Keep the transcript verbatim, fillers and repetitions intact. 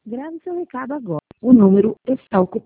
Grave seu recado agora. O número está ocupado.